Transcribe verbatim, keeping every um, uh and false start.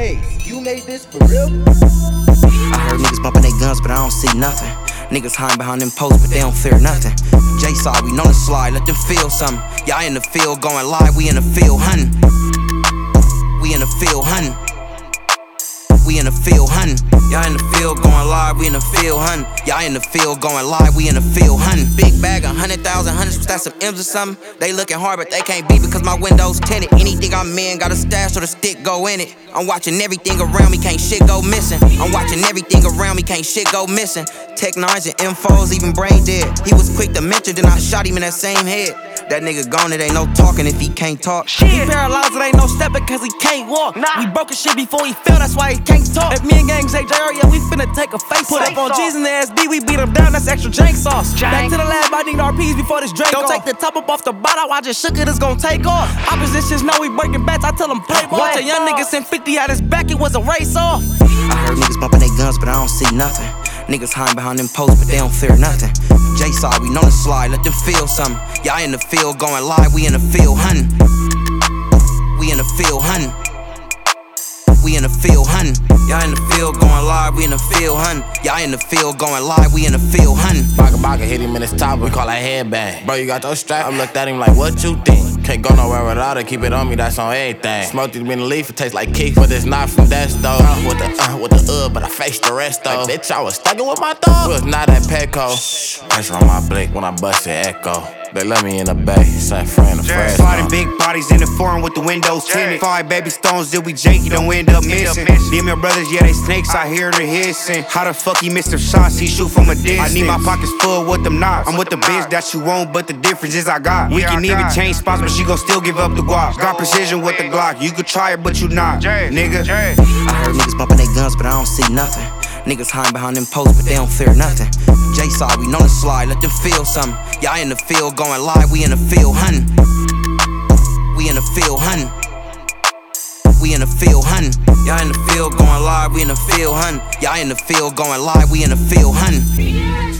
Hey, you made this for real? I heard niggas bumping their guns, but I don't see nothing. Niggas hiding behind them posts, but they don't fear nothing. J-side, we know the slide, let them feel something. Y'all in the field going live, we in the field hunting. We in the field hunting. We in the field hunting. Y'all in the field going live, we in the field hunting. Y'all in the field going live, we in the field hunting. Big bag, a hundred thousand, hundreds, was that some M's or something? They looking hard, but they can't beat because my window's tinted. Anything I'm in, got a stash so the stick go in it. I'm watching everything around me, can't shit go missing. I'm watching everything around me, can't shit go missing. Tech nines and infos, even brain dead. He was quick to mention, then I shot him in that same head. That nigga gone, it ain't no talking if he can't talk. Shit. He paralyzed, it ain't no stepping cause he can't walk. Nah. We broke his shit before he fell, that's why he can't talk. If me and gang say J R, yeah, we finna take a face Put off. Up on G's and the S D, we beat him down, that's extra jank sauce. Jank. Back to the lab, I need R Ps before this drink Don't off. Take the top up off the bottle, I just shook it, it's gon' take off. Oppositions know we breaking bats, I tell them play ball. Watch a young nigga send fifty out his back, it was a race off. I heard niggas bumping their guns, but I don't see nothing. Niggas hiding behind them posts, but they don't fear nothing. J-side, we know the slide, let them feel something. Y'all in the field going live, we in the field hunting. We in the field hunting. We in the field hunting. Y'all in the field going live, we in the field hunting. Y'all in the field going live, we in the field hunting. Baka Baka hit him in his top, we call that headbang. Bro, you got those straps? I looked at him like, what you think? Can't go nowhere without it, keep it on me, that's on everything. Smoked it in the leaf, it tastes like kick, but it's not from that stove. Uh, with the uh, with the uh, but I faced the rest though. Like, bitch, I was stuck with my dog. Was not at Petco. Pressure on my blick when I busted Echo. They let me in the bay, San Fran and Fresno. Sliding big bodies in the foreign with the windows tinted. Five baby stones that we janky, don't end up missing. Them your brothers, yeah, they snakes, I hear the hissing. How the fuck he missed them shots, he shoot from a distance. I need my pockets full with them knots. I'm with the bitch that you want, but the difference is I got. We can even change spots, but she gon' still give up the guap. Got precision with the Glock, you could try it, but you not, nigga. I heard niggas bumping their guns, but I don't see nothing. Niggas hiding behind them posts, but they don't fear nothing. J-side, we know the slide, let them feel something. Y'all in the field going live, we in the field hunting. We in the field hunting. We in the field hunting. Y'all in the field going live, we in the field hunting. Y'all in the field going live, we in the field hunting.